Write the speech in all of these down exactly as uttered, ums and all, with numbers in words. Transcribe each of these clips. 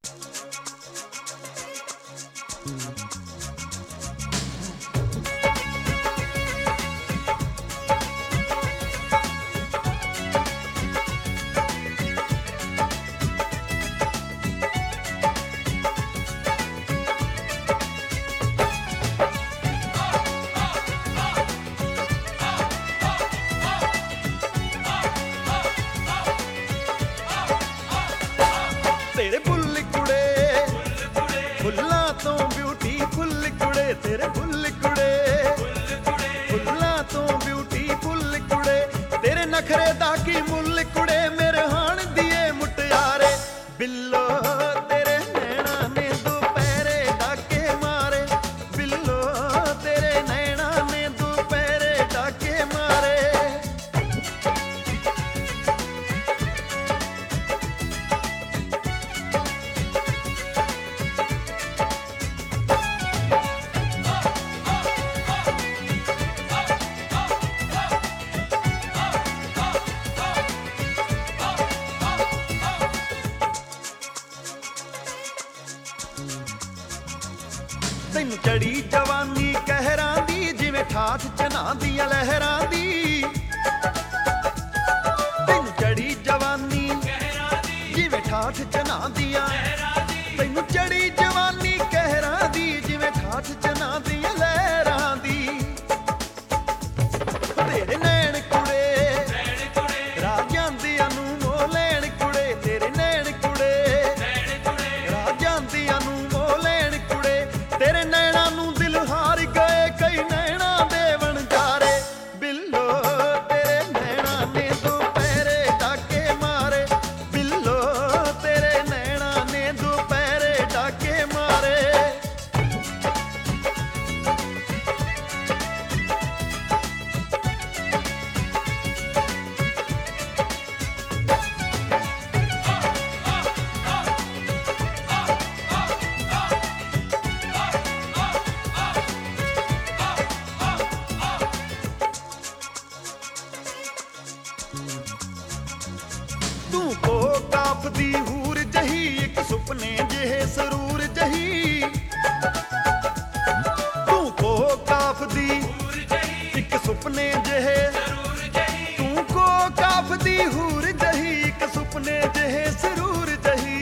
तेरे बुल कुड़े फुल्लां तो ब्यूटीफुल कुड़े, तेरे बुल कुड़े फुल्लां तो ब्यूटीफुल कुड़े, तेरे नखरे दा की मुल कुड़े, मेरे हाण दिए मुटियारे बिल्लो तेरे नैना ने दोपहरे डाके मारे, बिल्लो तेरे नैना ने दोपहरे डाके मारे। ਤੈਨੂੰ ਚੜੀ ਜਵਾਨੀ ਕਹਿਰਾਂ ਦੀ, ਜਿਵੇਂ ਠਾਠ ਚਨਾਂ ਦੀਆਂ ਲਹਿਰਾਂ ਦੀ। ਤੈਨੂੰ ਚੜੀ ਜਵਾਨੀ ਕਹਿਰਾਂ ਦੀ, ਜਿਵੇਂ ਠਾਠ ਚਨਾਂ ਦੀਆਂ ਲਹਿਰਾਂ ਦੀ। ਤੈਨੂੰ ਚੜੀ ਜਵਾਨੀ ਕਹਿਰਾਂ ਦੀ, ਜਿਵੇਂ ਠਾਠ ਚਨਾਂ ਦੀਆਂ ਲਹਿਰਾਂ ਦੀ। ਤੇਰੇ ਨੈਣ ਕੁੜੇ ਰਾਜਾਂ ਦੀਆਂ ਨੂੰ ਮੋਹ ਲੈਣ ਕੁੜੇ, ਤੇਰੇ ਨੈਣ ਕੁੜੇ ਰਾਜਾਂ ਦੀਆਂ ਨੂੰ ਮੋਹ ਲੈਣ ਕੁੜੇ, तेरे नैना नू दिल हार गए कई नैना दे वणजारे, बिल्लो तेरे नैना ने दोपहरे डाके मारे, बिल्लो तेरे नैना ने दोपहरे डाके मारे। तू को काफ दी हूर जही, एक सुपने जेहे सरूर जही। तू को काफ दी हूर जही, एक सुपने जेहे सरूर जही। तू को काफ दी हूर जही, एक सुपने जेहे सरूर जही।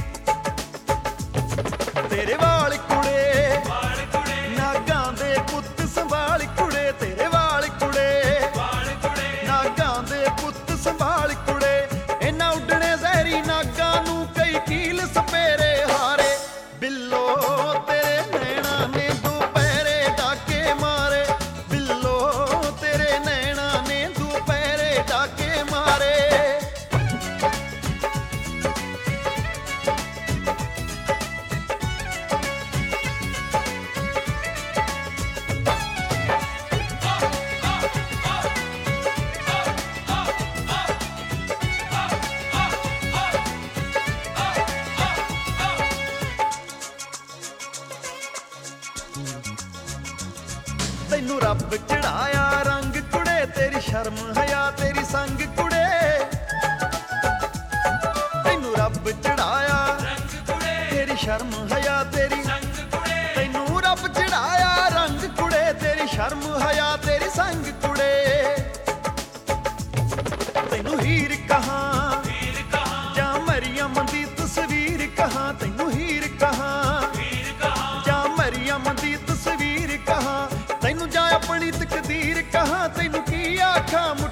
तेरे वाल कुड़े नागां दे पुत्त संभाल कुड़े, तेरे वाल कुड़े नागां दे पुत्त संभाल कुड़े, इन्हां उड्डणे ਜ਼ਹਿਰੀ नागां नू कई कील सपेरे हारे, बिल्लो तेरे नैना ने दोपहरे डाके मारे, बिल्लो तेरे नैना ने दोपहरे डाके मारे। ਤੈਨੂੰ ਰੱਬ ਚੜਾਇਆ ਰੰਗ ਕੁੜੇ, ਤੇਰੀ ਸ਼ਰਮ ਹਯਾ ਤੇਰੀ ਸੰਗ ਕੁੜੇ। ਤੈਨੂੰ ਰੱਬ ਚੜਾਇਆ ਰੰਗ ਕੁੜੇ, ਤੇਰੀ ਸ਼ਰਮ ਹਯਾ ਤੇਰੀ ਸੰਗ ਕੁੜੇ। ਤੈਨੂੰ ਰੱਬ ਚੜਾਇਆ ਰੰਗ ਕੁੜੇ, ਤੇਰੀ ਸ਼ਰਮ ਹਯਾ ਤੇਰੀ ਸੰਗ ਕੁੜੇ। ਤੈਨੂੰ ਹੀਰ ਕਹਾਂ ਜਾਂ ਮਰੀਮ ਦੀ ਤਸਵੀਰ ਕਹਾਂ, ਤੈਨੂੰ ਹੀਰ ਕਹਾਂ ਜਾਂ ਮਰੀਮ ਦੀ ਤਸਵੀਰ ਕਹਾਂ, ਤੈਨੂੰ ਜਾਂ ਆਪਣੀ ਤਕਦੀਰ ਕਹਾਂ, ਤੈਨੂੰ ਕੀ ਆਖਾਂ।